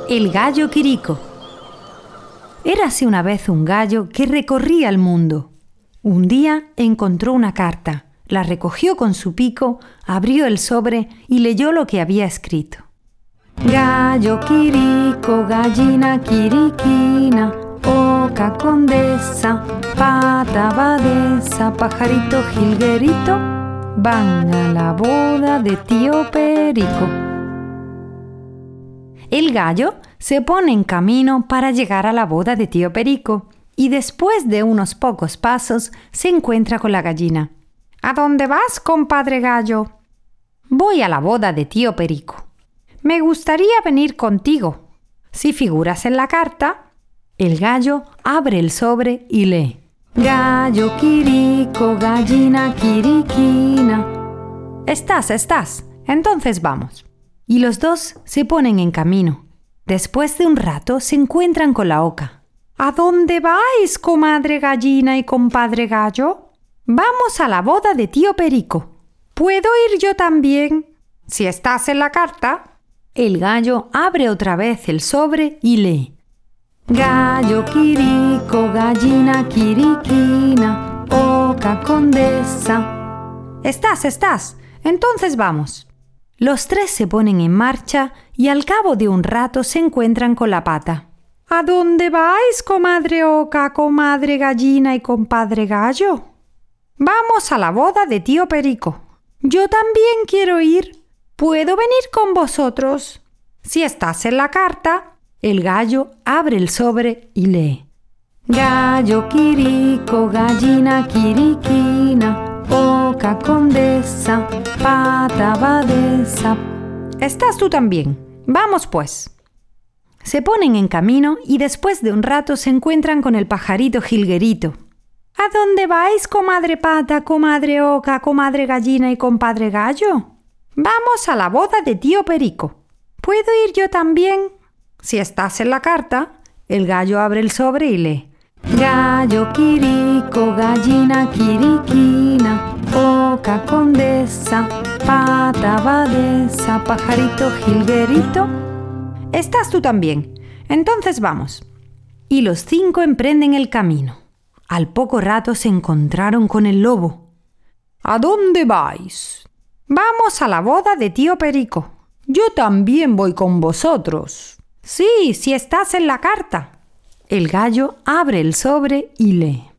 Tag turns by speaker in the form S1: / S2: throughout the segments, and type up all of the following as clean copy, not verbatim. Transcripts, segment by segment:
S1: El gallo Quirico. Érase una vez un gallo que recorría el mundo. Un día encontró una carta, la recogió con su pico, abrió el sobre y leyó lo que había escrito. Gallo Quirico, gallina quiriquina, oca condesa, pata abadesa, pajarito jilguerito, van a la boda de tío Perico. El gallo se pone en camino para llegar a la boda de tío Perico y después de unos pocos pasos se encuentra con la gallina. ¿A dónde vas, compadre gallo? Voy a la boda de tío Perico. Me gustaría venir contigo. Si figuras en la carta, el gallo abre el sobre y lee. Gallo Quirico, gallina quiriquina. Estás. Entonces vamos. Y los dos se ponen en camino. Después de un rato se encuentran con la oca. ¿A dónde vais, comadre gallina y compadre gallo? Vamos a la boda de tío Perico. ¿Puedo ir yo también? Si estás en la carta. El gallo abre otra vez el sobre y lee. Gallo Quirico, gallina quiriquina, oca condesa. Estás. Entonces vamos. Los tres se ponen en marcha y al cabo de un rato se encuentran con la pata. ¿A dónde vais, comadre oca, comadre gallina y compadre gallo? Vamos a la boda de tío Perico. Yo también quiero ir. ¿Puedo venir con vosotros? Si estás en la carta. El gallo abre el sobre y lee. Gallo Quirico, gallina quiriquina, oca condesa, pata abadesa. ¿Estás tú también? Vamos pues. Se ponen en camino y después de un rato se encuentran con el pajarito jilguerito. ¿A dónde vais, comadre pata, comadre oca, comadre gallina y compadre gallo? Vamos a la boda de tío Perico. ¿Puedo ir yo también? Si estás en la carta, el gallo abre el sobre y lee. Gallo Quirico, gallina quiriquina, oca condesa, pata abadesa, pajarito jilguerito. ¿Estás tú también? Entonces vamos. Y los cinco emprenden el camino. Al poco rato se encontraron con el lobo. ¿A dónde vais? Vamos a la boda de tío Perico. Yo también voy con vosotros. Sí, si estás en la carta. El gallo abre el sobre y lee.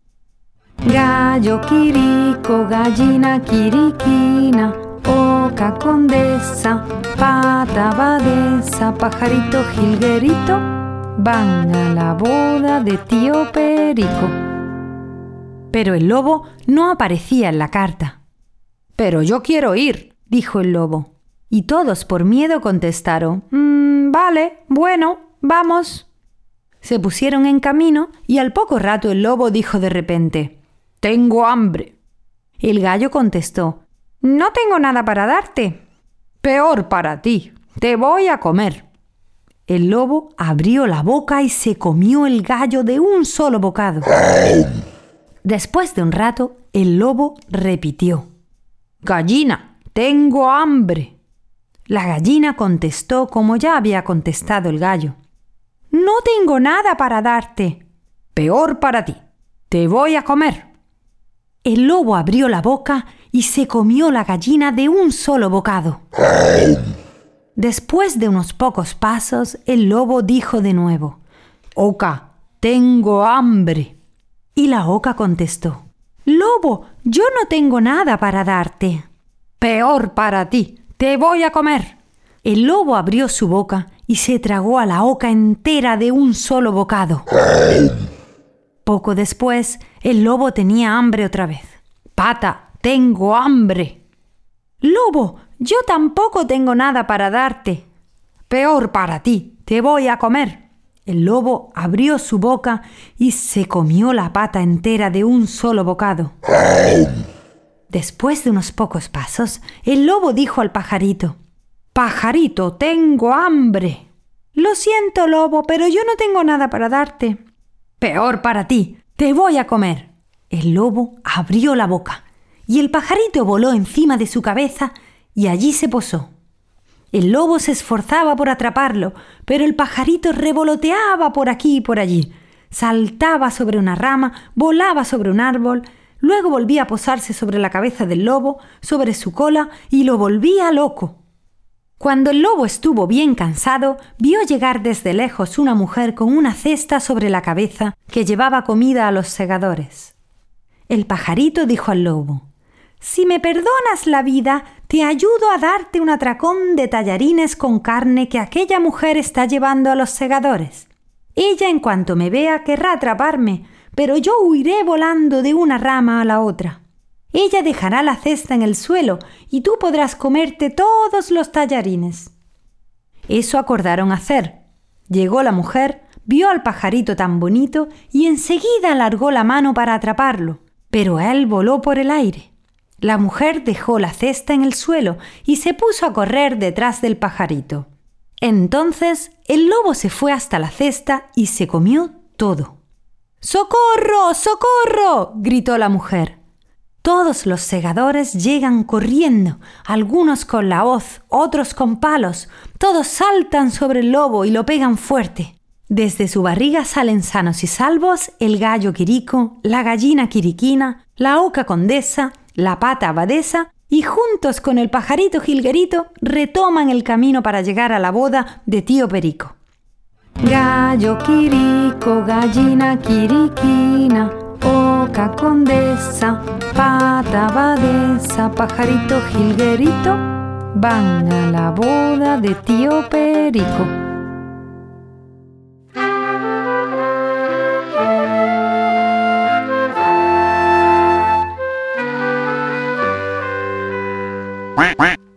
S1: Gallo Quirico, gallina quiriquina, oca condesa, pata abadesa, pajarito jilguerito, van a la boda de tío Perico. Pero el lobo no aparecía en la carta. Pero yo quiero ir, dijo el lobo. Y todos por miedo contestaron, vale, bueno, vamos. Se pusieron en camino y al poco rato el lobo dijo de repente, tengo hambre. El gallo contestó, no tengo nada para darte. Peor para ti, te voy a comer. El lobo abrió la boca y se comió el gallo de un solo bocado. Después de un rato, el lobo repitió, gallina, tengo hambre. La gallina contestó como ya había contestado el gallo. No tengo nada para darte. Peor para ti. Te voy a comer. El lobo abrió la boca y se comió la gallina de un solo bocado. Después de unos pocos pasos, el lobo dijo de nuevo, oca, tengo hambre. Y la oca contestó, lobo, yo no tengo nada para darte. Peor para ti. Te voy a comer. El lobo abrió su boca y se tragó a la oca entera de un solo bocado. Poco después, el lobo tenía hambre otra vez. Pata, tengo hambre. Lobo, yo tampoco tengo nada para darte. Peor para ti, te voy a comer. El lobo abrió su boca y se comió la pata entera de un solo bocado. Después de unos pocos pasos, el lobo dijo al pajarito, pajarito, tengo hambre. Lo siento, lobo, pero yo no tengo nada para darte. Peor para ti, te voy a comer. El lobo abrió la boca y el pajarito voló encima de su cabeza y allí se posó. El lobo se esforzaba por atraparlo, pero el pajarito revoloteaba por aquí y por allí. Saltaba sobre una rama, volaba sobre un árbol, luego volvía a posarse sobre la cabeza del lobo, sobre su cola, y lo volvía loco. Cuando el lobo estuvo bien cansado, vio llegar desde lejos una mujer con una cesta sobre la cabeza que llevaba comida a los segadores. El pajarito dijo al lobo: «Si me perdonas la vida, te ayudo a darte un atracón de tallarines con carne que aquella mujer está llevando a los segadores. Ella, en cuanto me vea, querrá atraparme, pero yo huiré volando de una rama a la otra. Ella dejará la cesta en el suelo y tú podrás comerte todos los tallarines». Eso acordaron hacer. Llegó la mujer, vio al pajarito tan bonito y enseguida alargó la mano para atraparlo, pero él voló por el aire. La mujer dejó la cesta en el suelo y se puso a correr detrás del pajarito. Entonces el lobo se fue hasta la cesta y se comió todo. «¡Socorro! ¡Socorro!», gritó la mujer. Todos los segadores llegan corriendo, algunos con la hoz, otros con palos. Todos saltan sobre el lobo y lo pegan fuerte. Desde su barriga salen sanos y salvos el gallo quirico, la gallina quiriquina, la oca condesa, la pata abadesa, y juntos con el pajarito jilguerito retoman el camino para llegar a la boda de tío Perico. Gallo quirico, gallina quiriquina, oca condesa, pata abadesa, pajarito jilguerito, van a la boda de tío Perico.
S2: Quack, quack.